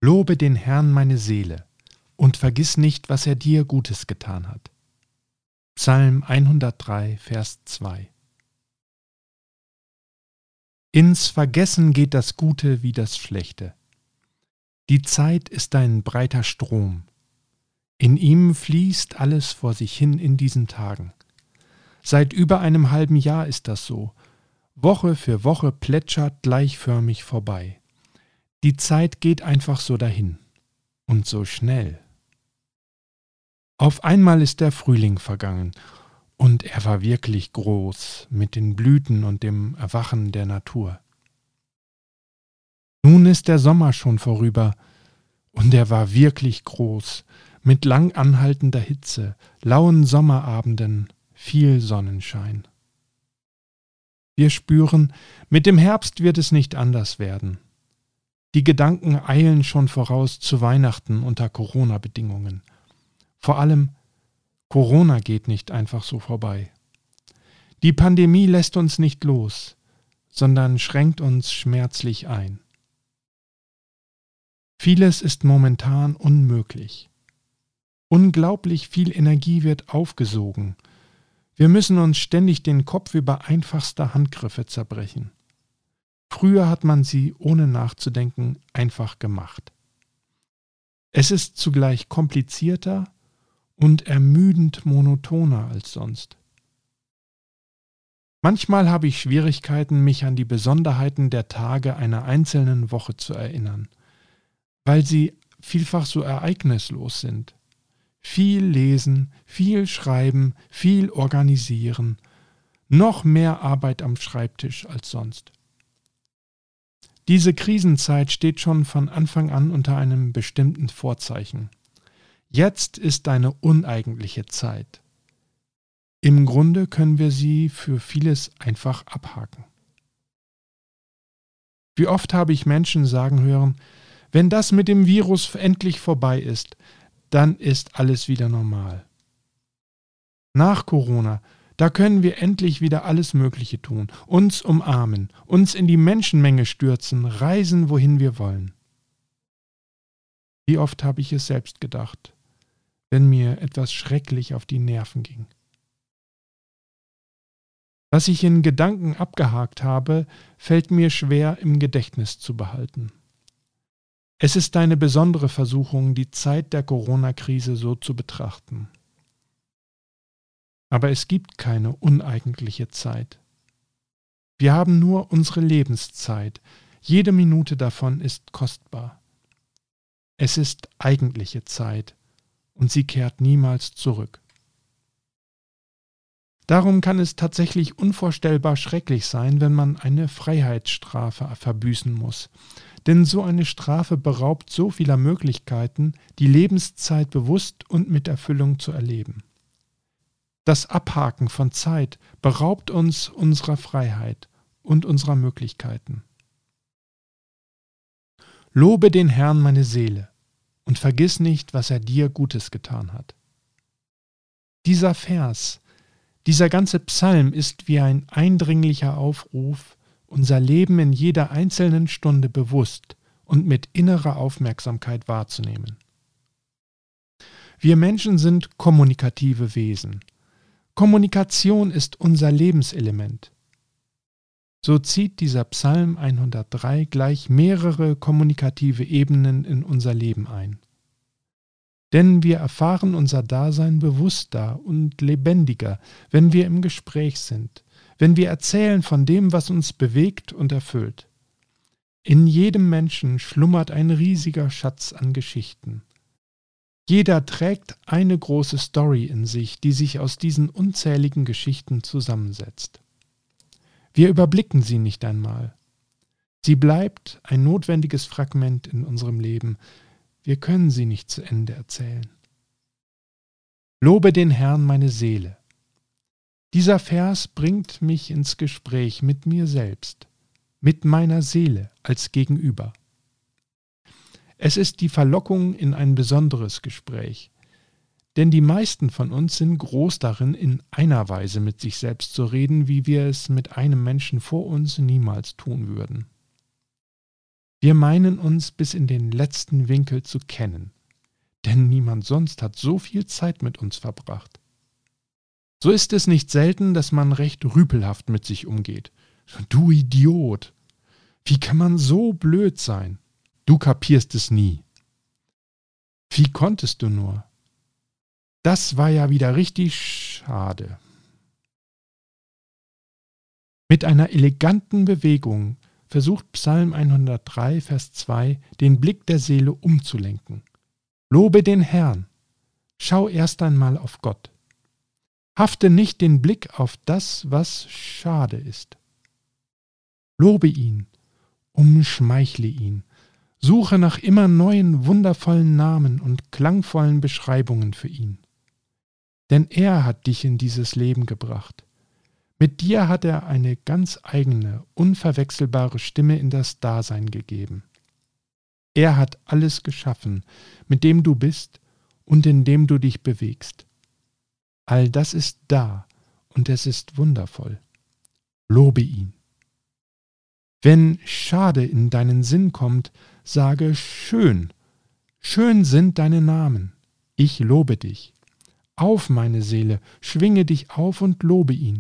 Lobe den Herrn meine Seele und vergiss nicht, was er dir Gutes getan hat. Psalm 103, Vers 2. Ins Vergessen geht das Gute wie das Schlechte. Die Zeit ist ein breiter Strom. In ihm fließt alles vor sich hin in diesen Tagen. Seit über einem halben Jahr ist das so. Woche für Woche plätschert gleichförmig vorbei. Die Zeit geht einfach so dahin. Und so schnell. Auf einmal ist der Frühling vergangen. Und er war wirklich groß, mit den Blüten und dem Erwachen der Natur. Nun ist der Sommer schon vorüber. Und er war wirklich groß, mit lang anhaltender Hitze, lauen Sommerabenden, viel Sonnenschein. Wir spüren, mit dem Herbst wird es nicht anders werden. Die Gedanken eilen schon voraus zu Weihnachten unter Corona-Bedingungen. Vor allem, Corona geht nicht einfach so vorbei. Die Pandemie lässt uns nicht los, sondern schränkt uns schmerzlich ein. Vieles ist momentan unmöglich. Unglaublich viel Energie wird aufgesogen. Wir müssen uns ständig den Kopf über einfachste Handgriffe zerbrechen. Früher hat man sie, ohne nachzudenken, einfach gemacht. Es ist zugleich komplizierter und ermüdend monotoner als sonst. Manchmal habe ich Schwierigkeiten, mich an die Besonderheiten der Tage einer einzelnen Woche zu erinnern, weil sie vielfach so ereignislos sind. Viel lesen, viel schreiben, viel organisieren, noch mehr Arbeit am Schreibtisch als sonst. Diese Krisenzeit steht schon von Anfang an unter einem bestimmten Vorzeichen. Jetzt ist eine uneigentliche Zeit. Im Grunde können wir sie für vieles einfach abhaken. Wie oft habe ich Menschen sagen hören, wenn das mit dem Virus endlich vorbei ist, dann ist alles wieder normal. Nach Corona, da können wir endlich wieder alles Mögliche tun, uns umarmen, uns in die Menschenmenge stürzen, reisen, wohin wir wollen. Wie oft habe ich es selbst gedacht, wenn mir etwas schrecklich auf die Nerven ging. Was ich in Gedanken abgehakt habe, fällt mir schwer im Gedächtnis zu behalten. Es ist eine besondere Versuchung, die Zeit der Corona-Krise so zu betrachten. Aber es gibt keine uneigentliche Zeit. Wir haben nur unsere Lebenszeit. Jede Minute davon ist kostbar. Es ist eigentliche Zeit und sie kehrt niemals zurück. Darum kann es tatsächlich unvorstellbar schrecklich sein, wenn man eine Freiheitsstrafe verbüßen muss. Denn so eine Strafe beraubt so vieler Möglichkeiten, die Lebenszeit bewusst und mit Erfüllung zu erleben. Das Abhaken von Zeit beraubt uns unserer Freiheit und unserer Möglichkeiten. Lobe den Herrn meine Seele und vergiss nicht, was er dir Gutes getan hat. Dieser Vers, dieser ganze Psalm ist wie ein eindringlicher Aufruf, unser Leben in jeder einzelnen Stunde bewusst und mit innerer Aufmerksamkeit wahrzunehmen. Wir Menschen sind kommunikative Wesen. Kommunikation ist unser Lebenselement. So zieht dieser Psalm 103 gleich mehrere kommunikative Ebenen in unser Leben ein. Denn wir erfahren unser Dasein bewusster und lebendiger, wenn wir im Gespräch sind, wenn wir erzählen von dem, was uns bewegt und erfüllt. In jedem Menschen schlummert ein riesiger Schatz an Geschichten. Jeder trägt eine große Story in sich, die sich aus diesen unzähligen Geschichten zusammensetzt. Wir überblicken sie nicht einmal. Sie bleibt ein notwendiges Fragment in unserem Leben. Wir können sie nicht zu Ende erzählen. Lobe den Herrn meine Seele. Dieser Vers bringt mich ins Gespräch mit mir selbst, mit meiner Seele als Gegenüber. Es ist die Verlockung in ein besonderes Gespräch, denn die meisten von uns sind groß darin, in einer Weise mit sich selbst zu reden, wie wir es mit einem Menschen vor uns niemals tun würden. Wir meinen uns bis in den letzten Winkel zu kennen, denn niemand sonst hat so viel Zeit mit uns verbracht. So ist es nicht selten, dass man recht rüpelhaft mit sich umgeht. Du Idiot! Wie kann man so blöd sein? Du kapierst es nie. Wie konntest du nur? Das war ja wieder richtig schade. Mit einer eleganten Bewegung versucht Psalm 103, Vers 2, den Blick der Seele umzulenken. Lobe den Herrn. Schau erst einmal auf Gott. Hafte nicht den Blick auf das, was schade ist. Lobe ihn, umschmeichle ihn, suche nach immer neuen, wundervollen Namen und klangvollen Beschreibungen für ihn. Denn er hat dich in dieses Leben gebracht. Mit dir hat er eine ganz eigene, unverwechselbare Stimme in das Dasein gegeben. Er hat alles geschaffen, mit dem du bist und in dem du dich bewegst. All das ist da und es ist wundervoll. Lobe ihn. Wenn schade in deinen Sinn kommt, sage schön. Schön sind deine Namen. Ich lobe dich. Auf, meine Seele, schwinge dich auf und lobe ihn.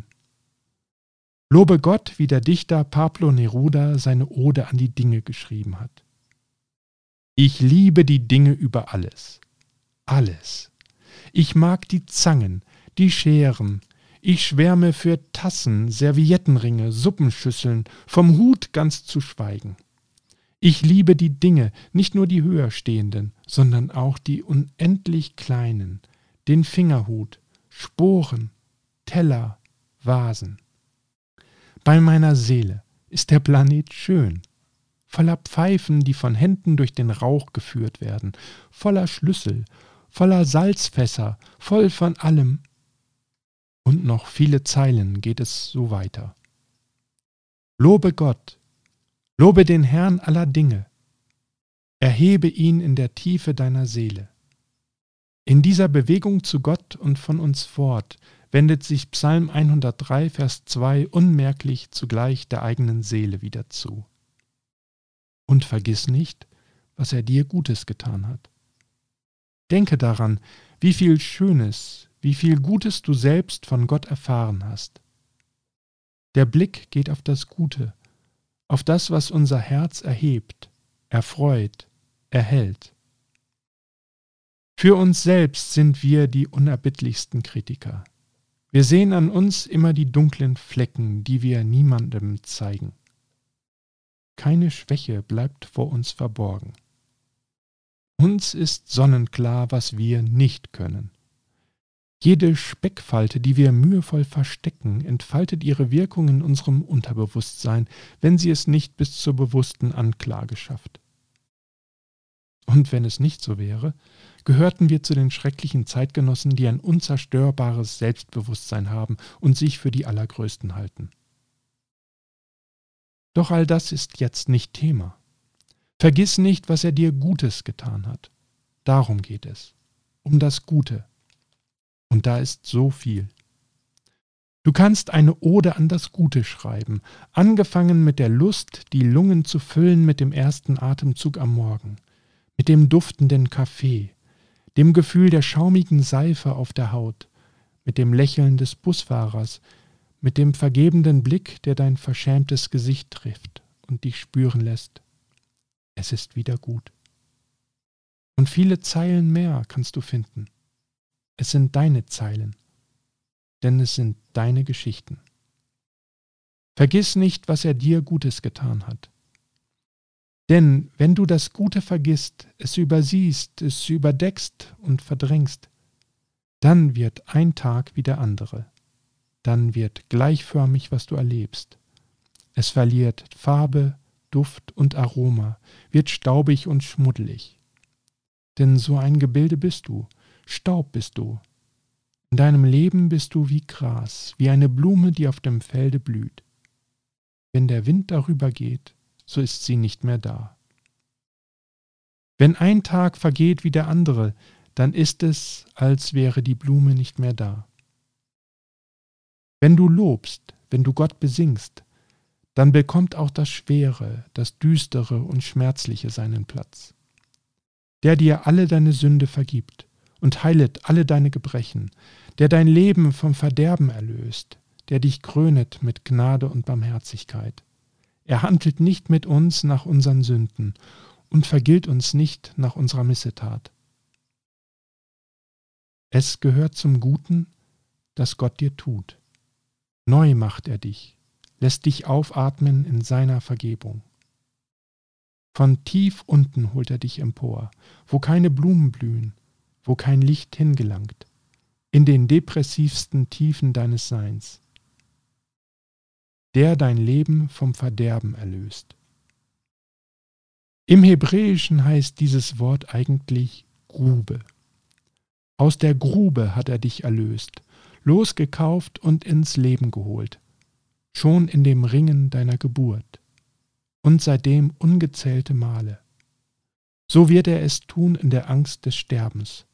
Lobe Gott, wie der Dichter Pablo Neruda seine Ode an die Dinge geschrieben hat. Ich liebe die Dinge über alles. Alles. Ich mag die Zangen, die Scheren. Ich schwärme für Tassen, Serviettenringe, Suppenschüsseln, vom Hut ganz zu schweigen. Ich liebe die Dinge, nicht nur die höher stehenden, sondern auch die unendlich kleinen, den Fingerhut, Sporen, Teller, Vasen. Bei meiner Seele ist der Planet schön, voller Pfeifen, die von Händen durch den Rauch geführt werden, voller Schlüssel, voller Salzfässer, voll von allem. Und noch viele Zeilen geht es so weiter. Lobe Gott, lobe den Herrn aller Dinge, erhebe ihn in der Tiefe deiner Seele. In dieser Bewegung zu Gott und von uns fort wendet sich Psalm 103, Vers 2 unmerklich zugleich der eigenen Seele wieder zu. Und vergiss nicht, was er dir Gutes getan hat. Denke daran, wie viel Schönes, wie viel Gutes du selbst von Gott erfahren hast. Der Blick geht auf das Gute, auf das, was unser Herz erhebt, erfreut, erhält. Für uns selbst sind wir die unerbittlichsten Kritiker. Wir sehen an uns immer die dunklen Flecken, die wir niemandem zeigen. Keine Schwäche bleibt vor uns verborgen. Uns ist sonnenklar, was wir nicht können. Jede Speckfalte, die wir mühevoll verstecken, entfaltet ihre Wirkung in unserem Unterbewusstsein, wenn sie es nicht bis zur bewussten Anklage schafft. Und wenn es nicht so wäre, gehörten wir zu den schrecklichen Zeitgenossen, die ein unzerstörbares Selbstbewusstsein haben und sich für die Allergrößten halten. Doch all das ist jetzt nicht Thema. Vergiss nicht, was er dir Gutes getan hat. Darum geht es, um das Gute. Und da ist so viel. Du kannst eine Ode an das Gute schreiben, angefangen mit der Lust, die Lungen zu füllen mit dem ersten Atemzug am Morgen, mit dem duftenden Kaffee, dem Gefühl der schaumigen Seife auf der Haut, mit dem Lächeln des Busfahrers, mit dem vergebenden Blick, der dein verschämtes Gesicht trifft und dich spüren lässt: Es ist wieder gut. Und viele Zeilen mehr kannst du finden. Es sind deine Zeilen, denn es sind deine Geschichten. Vergiss nicht, was er dir Gutes getan hat. Denn wenn du das Gute vergisst, es übersiehst, es überdeckst und verdrängst, dann wird ein Tag wie der andere. Dann wird gleichförmig, was du erlebst. Es verliert Farbe, Duft und Aroma, wird staubig und schmuddelig. Denn so ein Gebilde bist du, Staub bist du. In deinem Leben bist du wie Gras, wie eine Blume, die auf dem Felde blüht. Wenn der Wind darüber geht, so ist sie nicht mehr da. Wenn ein Tag vergeht wie der andere, dann ist es, als wäre die Blume nicht mehr da. Wenn du lobst, wenn du Gott besingst, dann bekommt auch das Schwere, das Düstere und Schmerzliche seinen Platz. Der dir alle deine Sünde vergibt und heilet alle deine Gebrechen, der dein Leben vom Verderben erlöst, der dich krönet mit Gnade und Barmherzigkeit. Er handelt nicht mit uns nach unseren Sünden und vergilt uns nicht nach unserer Missetat. Es gehört zum Guten, das Gott dir tut. Neu macht er dich, lässt dich aufatmen in seiner Vergebung. Von tief unten holt er dich empor, wo keine Blumen blühen, wo kein Licht hingelangt, in den depressivsten Tiefen deines Seins, der dein Leben vom Verderben erlöst. Im Hebräischen heißt dieses Wort eigentlich Grube. Aus der Grube hat er dich erlöst, losgekauft und ins Leben geholt, schon in dem Ringen deiner Geburt, und seitdem ungezählte Male. So wird er es tun in der Angst des Sterbens.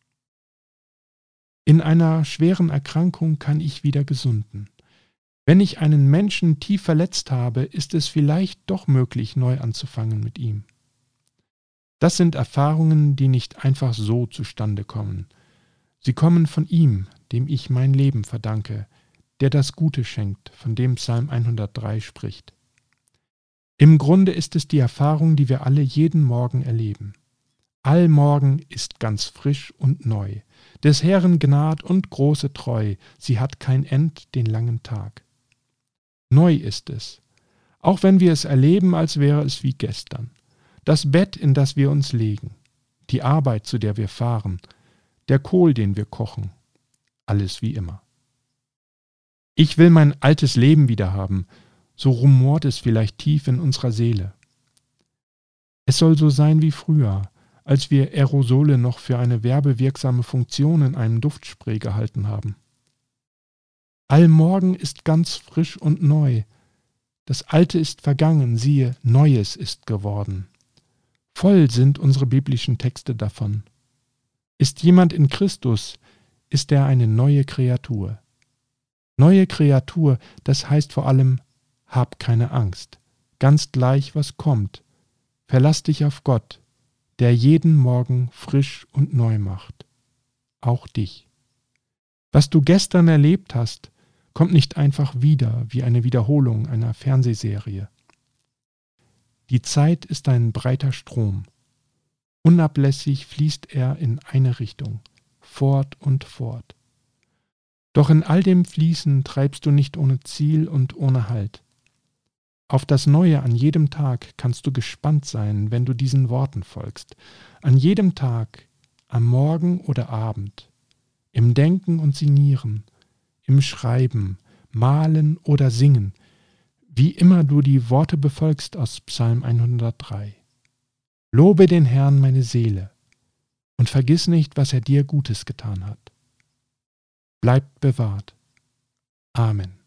In einer schweren Erkrankung kann ich wieder gesunden. Wenn ich einen Menschen tief verletzt habe, ist es vielleicht doch möglich, neu anzufangen mit ihm. Das sind Erfahrungen, die nicht einfach so zustande kommen. Sie kommen von ihm, dem ich mein Leben verdanke, der das Gute schenkt, von dem Psalm 103 spricht. Im Grunde ist es die Erfahrung, die wir alle jeden Morgen erleben. Allmorgen ist ganz frisch und neu. Des Herrn Gnad und große Treu, sie hat kein End den langen Tag. Neu ist es, auch wenn wir es erleben, als wäre es wie gestern. Das Bett, in das wir uns legen, die Arbeit, zu der wir fahren, der Kohl, den wir kochen, alles wie immer. Ich will mein altes Leben wieder haben, so rumort es vielleicht tief in unserer Seele. Es soll so sein wie früher, als wir Aerosole noch für eine werbewirksame Funktion in einem Duftspray gehalten haben. Allmorgen ist ganz frisch und neu. Das Alte ist vergangen, siehe, Neues ist geworden. Voll sind unsere biblischen Texte davon. Ist jemand in Christus, ist er eine neue Kreatur. Neue Kreatur, das heißt vor allem, hab keine Angst, ganz gleich was kommt. Verlass dich auf Gott, der jeden Morgen frisch und neu macht. Auch dich. Was du gestern erlebt hast, kommt nicht einfach wieder wie eine Wiederholung einer Fernsehserie. Die Zeit ist ein breiter Strom. Unablässig fließt er in eine Richtung, fort und fort. Doch in all dem Fließen treibst du nicht ohne Ziel und ohne Halt. Auf das Neue an jedem Tag kannst du gespannt sein, wenn du diesen Worten folgst. An jedem Tag, am Morgen oder Abend, im Denken und Sinnieren, im Schreiben, Malen oder Singen, wie immer du die Worte befolgst aus Psalm 103. Lobe den Herrn, meine Seele, und vergiss nicht, was er dir Gutes getan hat. Bleibt bewahrt. Amen.